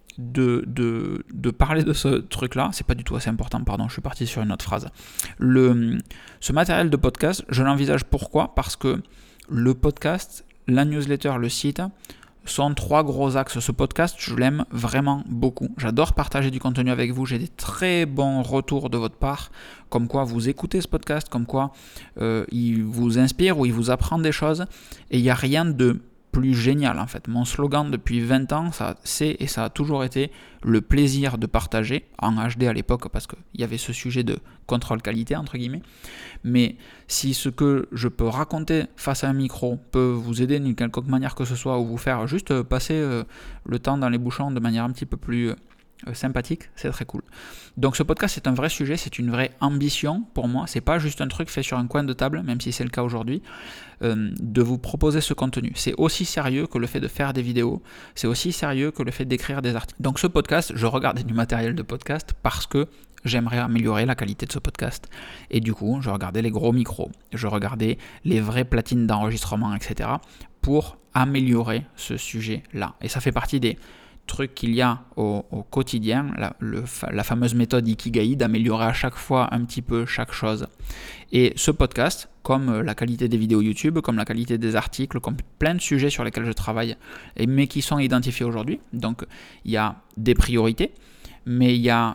de parler de ce truc-là. C'est pas du tout assez important, pardon, je suis parti sur une autre phrase. Ce matériel de podcast, je l'envisage pourquoi ? Parce que le podcast, la newsletter, le site sont 3 gros axes. Ce podcast, je l'aime vraiment beaucoup. J'adore partager du contenu avec vous. J'ai des très bons retours de votre part, comme quoi vous écoutez ce podcast, comme quoi il vous inspire ou il vous apprend des choses. Et il n'y a rien de plus génial en fait. Mon slogan depuis 20 ans, ça a toujours été le plaisir de partager, en HD à l'époque parce qu'il y avait ce sujet de contrôle qualité entre guillemets, mais si ce que je peux raconter face à un micro peut vous aider d'une quelconque manière que ce soit ou vous faire juste passer le temps dans les bouchons de manière un petit peu plus sympathique, c'est très cool. Donc ce podcast c'est un vrai sujet, c'est une vraie ambition pour moi, c'est pas juste un truc fait sur un coin de table, même si c'est le cas aujourd'hui, de vous proposer ce contenu. C'est aussi sérieux que le fait de faire des vidéos, c'est aussi sérieux que le fait d'écrire des articles. Donc ce podcast, je regardais du matériel de podcast parce que j'aimerais améliorer la qualité de ce podcast. Et du coup, je regardais les gros micros, je regardais les vraies platines d'enregistrement, etc. pour améliorer ce sujet-là. Et ça fait partie des truc qu'il y a au quotidien, la fameuse méthode Ikigai, d'améliorer à chaque fois un petit peu chaque chose. Et ce podcast, comme la qualité des vidéos YouTube, comme la qualité des articles, comme plein de sujets sur lesquels je travaille, mais qui sont identifiés aujourd'hui. Donc il y a des priorités, mais il y a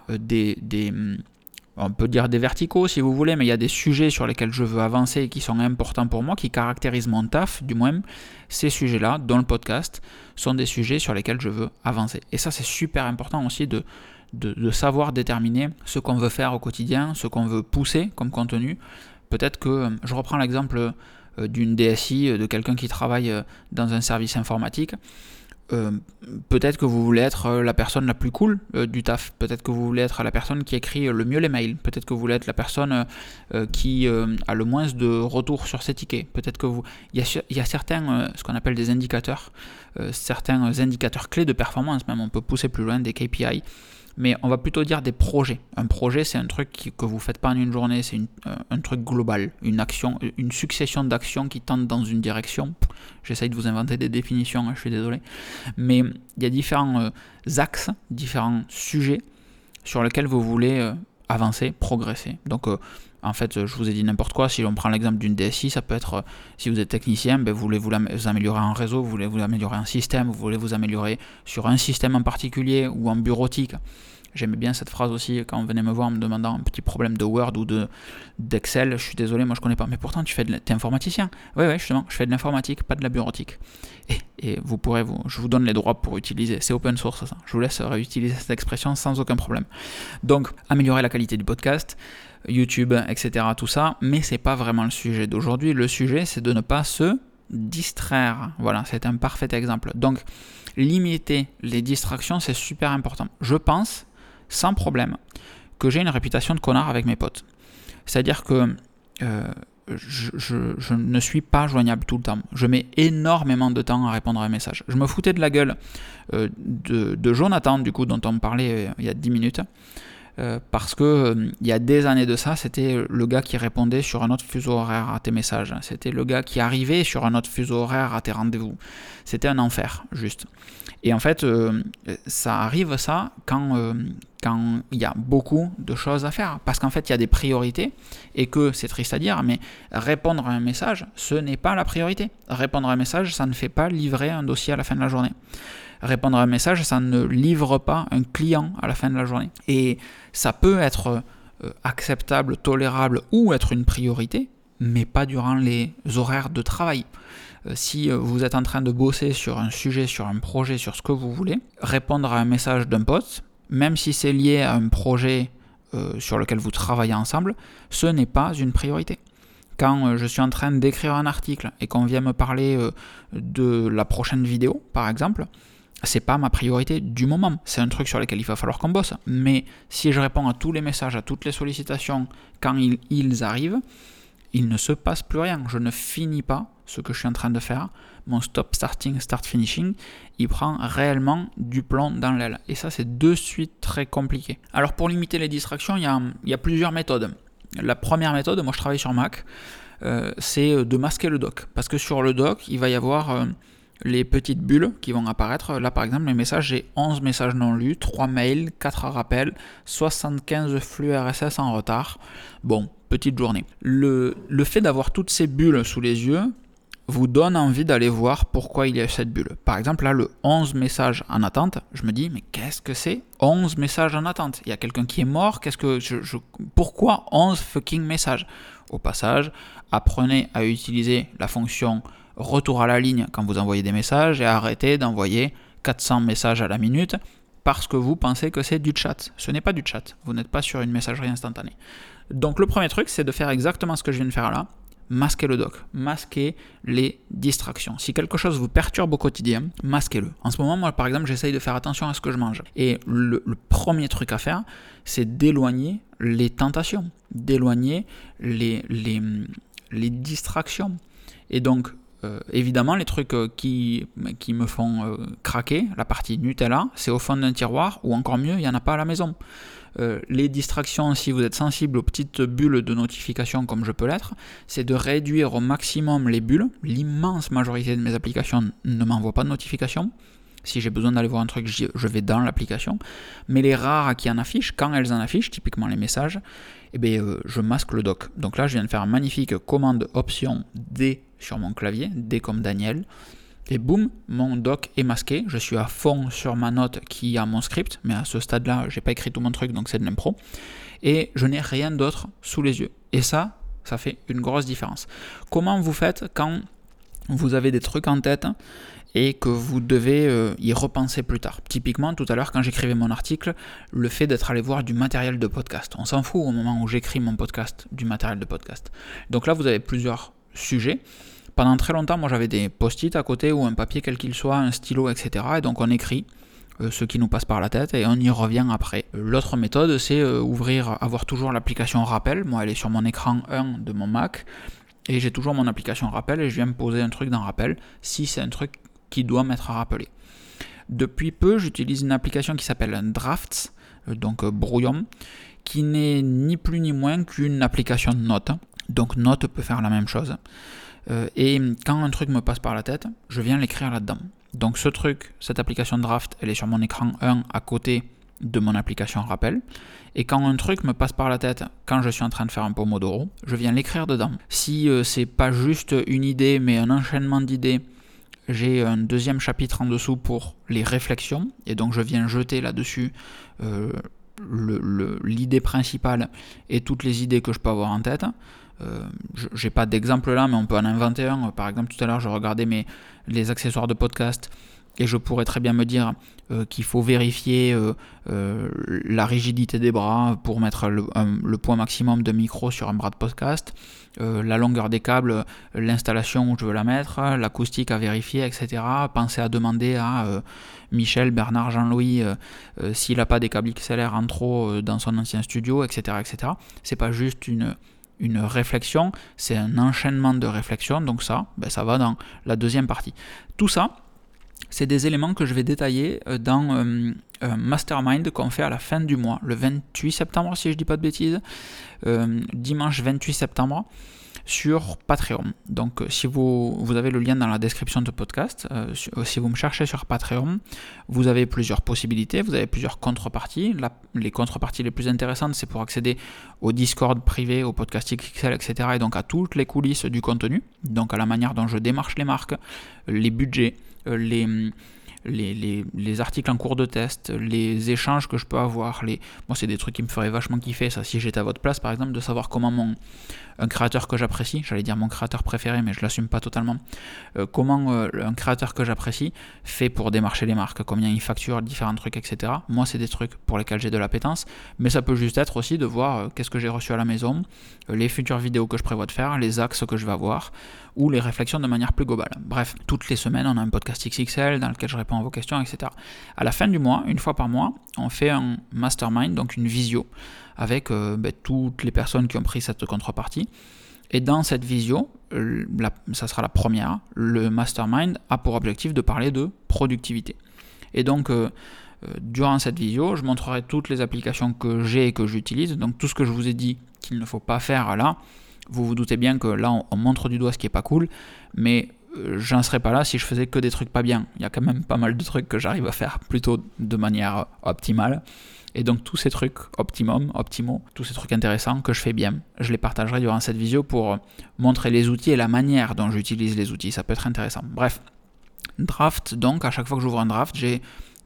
on peut dire des verticaux si vous voulez, mais il y a des sujets sur lesquels je veux avancer et qui sont importants pour moi, qui caractérisent mon taf, du moins ces sujets-là, dans le podcast, sont des sujets sur lesquels je veux avancer. Et ça, c'est super important aussi de savoir déterminer ce qu'on veut faire au quotidien, ce qu'on veut pousser comme contenu. Peut-être que, je reprends l'exemple d'une DSI, de quelqu'un qui travaille dans un service informatique. Peut-être que vous voulez être la personne la plus cool du taf, peut-être que vous voulez être la personne qui écrit le mieux les mails, peut-être que vous voulez être la personne qui a le moins de retours sur ses tickets, peut-être que il y a certains, ce qu'on appelle des indicateurs, certains indicateurs clés de performance, même on peut pousser plus loin, des KPI, mais on va plutôt dire des projets. Un projet, c'est un truc que vous ne faites pas en une journée, c'est un truc global, une action, une succession d'actions qui tendent dans une direction. J'essaye de vous inventer des définitions, je suis désolé. Mais il y a différents axes, différents sujets sur lesquels vous voulez avancer, progresser. Donc, en fait, je vous ai dit n'importe quoi. Si on prend l'exemple d'une DSI, ça peut être, si vous êtes technicien, vous voulez vous améliorer en réseau, vous voulez vous améliorer en système, vous voulez vous améliorer sur un système en particulier ou en bureautique. J'aimais bien cette phrase aussi quand on venait me voir en me demandant un petit problème de Word ou d'Excel. Je suis désolé, moi je connais pas. Mais pourtant, t'es informaticien. Oui, justement, je fais de l'informatique, pas de la bureautique. Et je vous donne les droits pour utiliser. C'est open source, ça. Je vous laisse réutiliser cette expression sans aucun problème. Donc, améliorer la qualité du podcast, YouTube, etc., tout ça. Mais c'est pas vraiment le sujet d'aujourd'hui. Le sujet, c'est de ne pas se distraire. Voilà, c'est un parfait exemple. Donc, limiter les distractions, c'est super important. Je pense, sans problème, que j'ai une réputation de connard avec mes potes. C'est-à-dire que je ne suis pas joignable tout le temps. Je mets énormément de temps à répondre à un message. Je me foutais de la gueule de Jonathan, du coup, dont on me parlait il y a 10 minutes, parce que il y a des années de ça, c'était le gars qui répondait sur un autre fuseau horaire à tes messages. C'était le gars qui arrivait sur un autre fuseau horaire à tes rendez-vous. C'était un enfer, juste. Et en fait, ça arrive ça quand il y a beaucoup de choses à faire. Parce qu'en fait, il y a des priorités et que, c'est triste à dire, mais répondre à un message, ce n'est pas la priorité. Répondre à un message, ça ne fait pas livrer un dossier à la fin de la journée. Répondre à un message, ça ne livre pas un client à la fin de la journée. Et ça peut être acceptable, tolérable ou être une priorité, mais pas durant les horaires de travail. Si vous êtes en train de bosser sur un sujet, sur un projet, sur ce que vous voulez, répondre à un message d'un pote, même si c'est lié à un projet sur lequel vous travaillez ensemble, ce n'est pas une priorité. Quand je suis en train d'écrire un article et qu'on vient me parler de la prochaine vidéo, par exemple, c'est pas ma priorité du moment. C'est un truc sur lequel il va falloir qu'on bosse. Mais si je réponds à tous les messages, à toutes les sollicitations quand ils arrivent, il ne se passe plus rien. Je ne finis pas ce que je suis en train de faire. Mon stop starting, start finishing, il prend réellement du plomb dans l'aile. Et ça, c'est de suite très compliqué. Alors pour limiter les distractions, il y a plusieurs méthodes. La première méthode, moi je travaille sur Mac, c'est de masquer le doc. Parce que sur le doc, il va y avoir les petites bulles qui vont apparaître. Là par exemple, les messages, j'ai 11 messages non lus, 3 mails, 4 rappels, 75 flux RSS en retard. Bon, petite journée. Le fait d'avoir toutes ces bulles sous les yeux vous donne envie d'aller voir pourquoi il y a cette bulle. Par exemple, là, le 11 messages en attente, je me dis, mais qu'est-ce que c'est 11 messages en attente. Il y a quelqu'un qui est mort, pourquoi 11 fucking messages? Au passage, apprenez à utiliser la fonction retour à la ligne quand vous envoyez des messages et arrêtez d'envoyer 400 messages à la minute parce que vous pensez que c'est du chat. Ce n'est pas du chat, vous n'êtes pas sur une messagerie instantanée. Donc le premier truc, c'est de faire exactement ce que je viens de faire là. Masquez le doc, masquez les distractions. Si quelque chose vous perturbe au quotidien, masquez-le. En ce moment, moi, par exemple, j'essaye de faire attention à ce que je mange. Et le premier truc à faire, c'est d'éloigner les tentations, d'éloigner les distractions. Et donc, évidemment, les trucs qui me font craquer, la partie Nutella, c'est au fond d'un tiroir, ou encore mieux, il n'y en a pas à la maison. Les distractions, si vous êtes sensible aux petites bulles de notification comme je peux l'être, c'est de réduire au maximum les bulles. L'immense majorité de mes applications ne m'envoient pas de notification. Si j'ai besoin d'aller voir un truc, je vais dans l'application. Mais les rares qui en affichent, quand elles en affichent, typiquement les messages, je masque le doc. Donc là, je viens de faire un magnifique commande option D sur mon clavier, D comme Daniel. Et boum, mon doc est masqué. Je suis à fond sur ma note qui a mon script, mais à ce stade-là, j'ai pas écrit tout mon truc, donc c'est de l'impro. Et je n'ai rien d'autre sous les yeux. Et ça fait une grosse différence. Comment vous faites quand vous avez des trucs en tête et que vous devez y repenser plus tard? Typiquement, tout à l'heure, quand j'écrivais mon article, le fait d'être allé voir du matériel de podcast. On s'en fout au moment où j'écris mon podcast, du matériel de podcast. Donc là, vous avez plusieurs sujet. Pendant très longtemps, moi j'avais des post-it à côté ou un papier quel qu'il soit, un stylo, etc. Et donc on écrit ce qui nous passe par la tête et on y revient après. L'autre méthode, c'est avoir toujours l'application rappel. Moi, elle est sur mon écran 1 de mon Mac et j'ai toujours mon application rappel et je viens me poser un truc dans rappel si c'est un truc qui doit m'être rappelé. Depuis peu, j'utilise une application qui s'appelle Drafts, donc brouillon, qui n'est ni plus ni moins qu'une application de notes. Donc Note peut faire la même chose. Et quand un truc me passe par la tête, je viens l'écrire là-dedans. Donc ce truc, cette application de draft, elle est sur mon écran 1 à côté de mon application rappel. Et quand un truc me passe par la tête, quand je suis en train de faire un pomodoro, je viens l'écrire dedans. Si c'est pas juste une idée, mais un enchaînement d'idées, j'ai un deuxième chapitre en dessous pour les réflexions. Et donc je viens jeter là-dessus l'idée principale et toutes les idées que je peux avoir en tête. J'ai pas d'exemple là, mais on peut en inventer un. Par exemple, tout à l'heure, je regardais les accessoires de podcast et je pourrais très bien me dire qu'il faut vérifier la rigidité des bras pour mettre le poids maximum de micro sur un bras de podcast, la longueur des câbles, l'installation où je veux la mettre, l'acoustique à vérifier, etc. Penser à demander à Michel, Bernard, Jean-Louis s'il n'a pas des câbles XLR en trop dans son ancien studio, etc. etc. C'est pas juste une réflexion, c'est un enchaînement de réflexions, donc ça va dans la deuxième partie. Tout ça, c'est des éléments que je vais détailler dans un mastermind qu'on fait à la fin du mois, le 28 septembre si je ne dis pas de bêtises, dimanche 28 septembre, sur Patreon. Donc si vous avez le lien dans la description de podcast, si vous me cherchez sur Patreon, vous avez plusieurs possibilités, vous avez plusieurs contreparties. Les contreparties les plus intéressantes, c'est pour accéder au Discord privé, au podcast XXL, etc. et donc à toutes les coulisses du contenu, donc à la manière dont je démarche les marques, les budgets, les articles en cours de test, les échanges que je peux avoir, moi c'est des trucs qui me feraient vachement kiffer ça si j'étais à votre place par exemple, de savoir comment un créateur que j'apprécie, j'allais dire mon créateur préféré mais je l'assume pas totalement, comment un créateur que j'apprécie fait pour démarcher les marques, combien il facture différents trucs, etc. Moi c'est des trucs pour lesquels j'ai de l'appétence, mais ça peut juste être aussi de voir qu'est-ce que j'ai reçu à la maison, les futures vidéos que je prévois de faire, les axes que je vais avoir, ou les réflexions de manière plus globale. Bref, toutes les semaines, on a un podcast XXL dans lequel je réponds à vos questions, etc. À la fin du mois, une fois par mois, on fait un mastermind, donc une visio, avec toutes les personnes qui ont pris cette contrepartie. Et dans cette visio, ça sera la première, le mastermind a pour objectif de parler de productivité. Et donc, durant cette visio, je montrerai toutes les applications que j'ai et que j'utilise, donc tout ce que je vous ai dit qu'il ne faut pas faire là. Vous vous doutez bien que là, on montre du doigt ce qui est pas cool, mais j'en serais pas là si je faisais que des trucs pas bien. Il y a quand même pas mal de trucs que j'arrive à faire plutôt de manière optimale. Et donc tous ces trucs optimaux, tous ces trucs intéressants que je fais bien, je les partagerai durant cette visio pour montrer les outils et la manière dont j'utilise les outils. Ça peut être intéressant. Bref, draft, donc à chaque fois que j'ouvre un draft, j'ai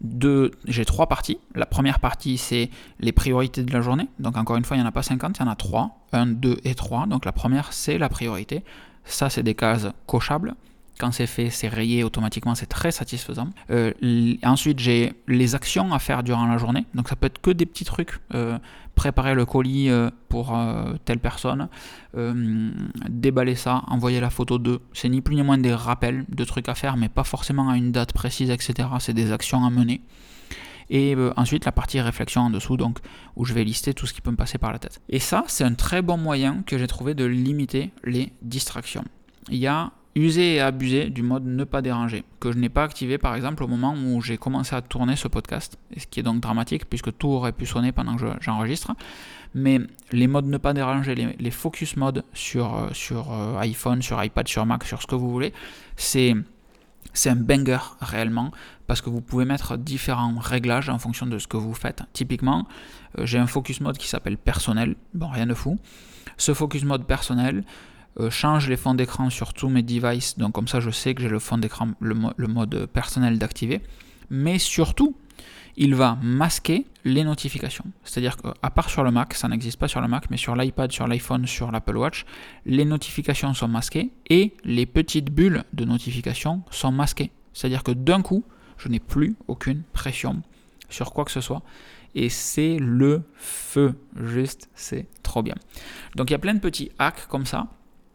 3 parties. La première partie, c'est les priorités de la journée. Donc encore une fois, il n'y en a pas 50, il y en a 3. 1, 2 et 3. Donc la première, c'est la priorité. Ça, c'est des cases cochables. Quand c'est fait, c'est rayé automatiquement, c'est très satisfaisant. Ensuite, j'ai les actions à faire durant la journée. Donc ça peut être que des petits trucs. Préparer le colis pour telle personne, déballer ça, envoyer la photo de. C'est ni plus ni moins des rappels de trucs à faire, mais pas forcément à une date précise, etc. C'est des actions à mener. Et ensuite, la partie réflexion en dessous, donc où je vais lister tout ce qui peut me passer par la tête. Et ça, c'est un très bon moyen que j'ai trouvé de limiter les distractions. Il y a user et abuser du mode ne pas déranger, que je n'ai pas activé par exemple au moment où j'ai commencé à tourner ce podcast, ce qui est donc dramatique puisque tout aurait pu sonner pendant que j'enregistre, mais les modes ne pas déranger, les focus modes sur iPhone, sur iPad, sur Mac, sur ce que vous voulez, c'est un banger réellement, parce que vous pouvez mettre différents réglages en fonction de ce que vous faites. Typiquement, j'ai un focus mode qui s'appelle personnel, bon rien de fou, ce focus mode personnel change les fonds d'écran sur tous mes devices, donc comme ça je sais que j'ai le fond d'écran, le mode personnel d'activer, mais surtout il va masquer les notifications, c'est-à-dire qu'à part sur le Mac, ça n'existe pas sur le Mac, mais sur l'iPad, sur l'iPhone, sur l'Apple Watch, les notifications sont masquées et les petites bulles de notifications sont masquées, c'est-à-dire que d'un coup je n'ai plus aucune pression sur quoi que ce soit, et c'est le feu, juste c'est trop bien. Donc il y a plein de petits hacks comme ça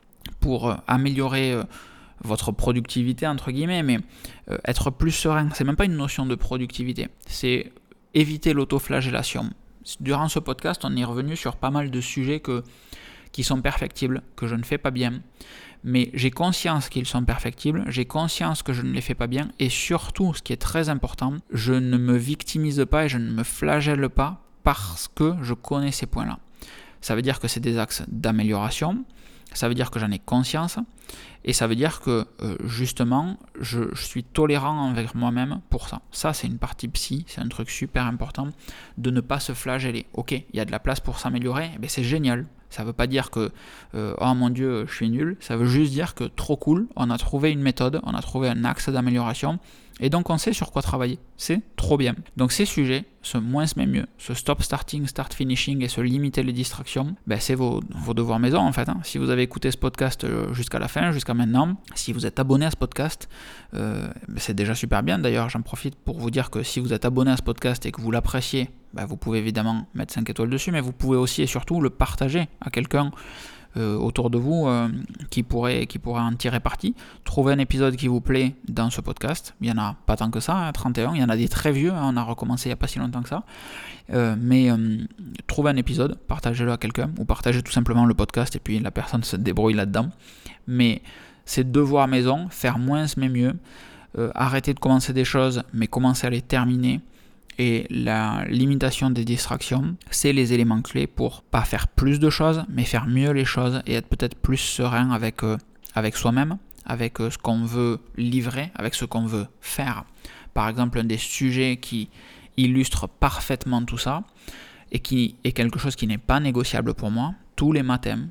pour améliorer votre productivité, entre guillemets, mais être plus serein. C'est même pas une notion de productivité, c'est éviter l'autoflagellation. Durant ce podcast, on est revenu sur pas mal de sujets qui sont perfectibles, que je ne fais pas bien, mais j'ai conscience qu'ils sont perfectibles, j'ai conscience que je ne les fais pas bien, et surtout, ce qui est très important, je ne me victimise pas et je ne me flagelle pas parce que je connais ces points-là. Ça veut dire que c'est des axes d'amélioration, ça veut dire que j'en ai conscience, et ça veut dire que justement, je suis tolérant envers moi-même pour ça. Ça, c'est une partie psy, c'est un truc super important, de ne pas se flageller. Ok, il y a de la place pour s'améliorer, eh bien, c'est génial. Ça ne veut pas dire que oh mon Dieu, je suis nul, ça veut juste dire que trop cool, on a trouvé une méthode, on a trouvé un axe d'amélioration, et donc on sait sur quoi travailler. C'est trop bien. Donc ces sujets, ce moins mais mieux, ce stop starting, start finishing et se limiter les distractions, c'est vos devoirs maison en fait. Si vous avez écouté ce podcast jusqu'à la fin, jusqu'à maintenant, si vous êtes abonné à ce podcast, c'est déjà super bien. D'ailleurs, j'en profite pour vous dire que si vous êtes abonné à ce podcast et que vous l'appréciez, vous pouvez évidemment mettre 5 étoiles dessus, mais vous pouvez aussi et surtout le partager à quelqu'un autour de vous qui pourrait en tirer parti. Trouvez un épisode qui vous plaît dans ce podcast. Il n'y en a pas tant que ça, 31. Il y en a des très vieux, on a recommencé il n'y a pas si longtemps que ça. Mais trouvez un épisode, partagez-le à quelqu'un, ou partagez tout simplement le podcast et puis la personne se débrouille là-dedans. Mais c'est devoir maison, faire moins mais mieux. Arrêter de commencer des choses, mais commencer à les terminer. Et la limitation des distractions, c'est les éléments clés pour pas faire plus de choses, mais faire mieux les choses et être peut-être plus serein avec soi-même, avec ce qu'on veut livrer, avec ce qu'on veut faire. Par exemple, un des sujets qui illustre parfaitement tout ça, et qui est quelque chose qui n'est pas négociable pour moi, tous les matins,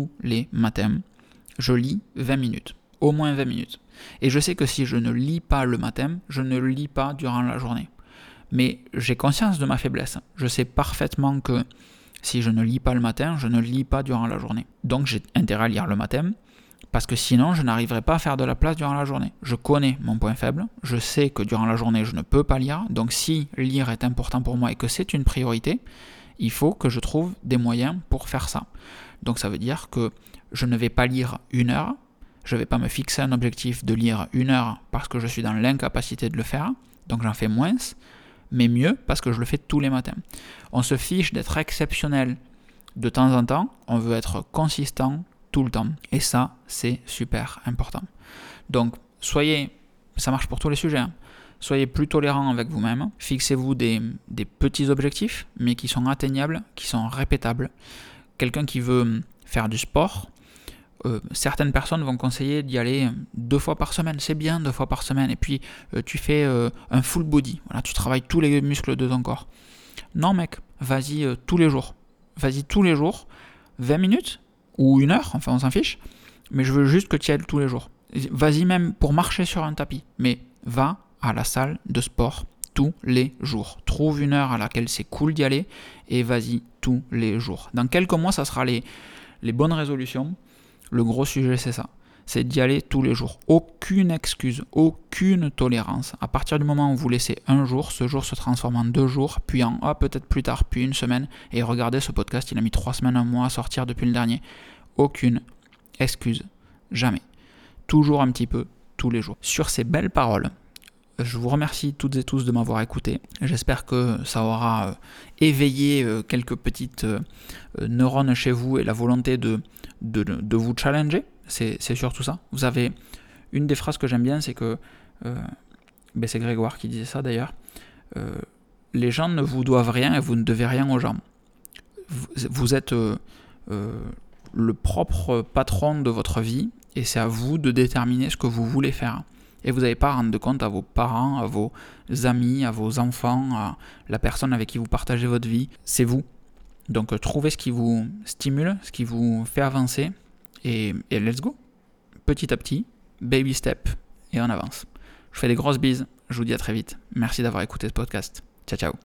je lis 20 minutes, au moins 20 minutes. Et je sais que si je ne lis pas le matin, je ne lis pas durant la journée. Mais j'ai conscience de ma faiblesse. Je sais parfaitement que si je ne lis pas le matin, je ne lis pas durant la journée. Donc j'ai intérêt à lire le matin, parce que sinon je n'arriverai pas à faire de la place durant la journée. Je connais mon point faible, je sais que durant la journée je ne peux pas lire, donc si lire est important pour moi et que c'est une priorité, il faut que je trouve des moyens pour faire ça. Donc ça veut dire que je ne vais pas lire 1 heure, je ne vais pas me fixer un objectif de lire 1 heure parce que je suis dans l'incapacité de le faire, donc j'en fais moins, mais mieux parce que je le fais tous les matins. On se fiche d'être exceptionnel de temps en temps, on veut être consistant tout le temps. Et ça, c'est super important. Donc, ça marche pour tous les sujets, soyez plus tolérant avec vous-même, fixez-vous des petits objectifs, mais qui sont atteignables, qui sont répétables. Quelqu'un qui veut faire du sport, certaines personnes vont conseiller d'y aller 2 fois par semaine, c'est bien 2 fois par semaine, et puis tu fais un full body, voilà, tu travailles tous les muscles de ton corps. Non mec, vas-y tous les jours, 20 minutes, ou 1 heure, enfin on s'en fiche, mais je veux juste que tu y ailles tous les jours. Vas-y même pour marcher sur un tapis, mais va à la salle de sport tous les jours. Trouve 1 heure à laquelle c'est cool d'y aller, et vas-y tous les jours. Dans quelques mois, ça sera les bonnes résolutions. Le gros sujet, c'est ça. C'est d'y aller tous les jours. Aucune excuse, aucune tolérance. À partir du moment où vous laissez un jour, ce jour se transforme en 2 jours, puis en peut-être plus tard, puis 1 semaine. Et regardez, ce podcast, il a mis 3 semaines, 1 mois à sortir depuis le dernier. Aucune excuse. Jamais. Toujours un petit peu, tous les jours. Sur ces belles paroles, je vous remercie toutes et tous de m'avoir écouté. J'espère que ça aura éveillé quelques petites neurones chez vous et la volonté de vous challenger. C'est surtout ça. Vous avez une des phrases que j'aime bien, c'est que c'est Grégoire qui disait ça d'ailleurs. Les gens ne vous doivent rien et vous ne devez rien aux gens. Vous êtes le propre patron de votre vie et c'est à vous de déterminer ce que vous voulez faire. Et vous n'avez pas à rendre compte à vos parents, à vos amis, à vos enfants, à la personne avec qui vous partagez votre vie. C'est vous. Donc trouvez ce qui vous stimule, ce qui vous fait avancer, et let's go. Petit à petit, baby step, et on avance. Je vous fais des grosses bises, je vous dis à très vite. Merci d'avoir écouté ce podcast. Ciao ciao.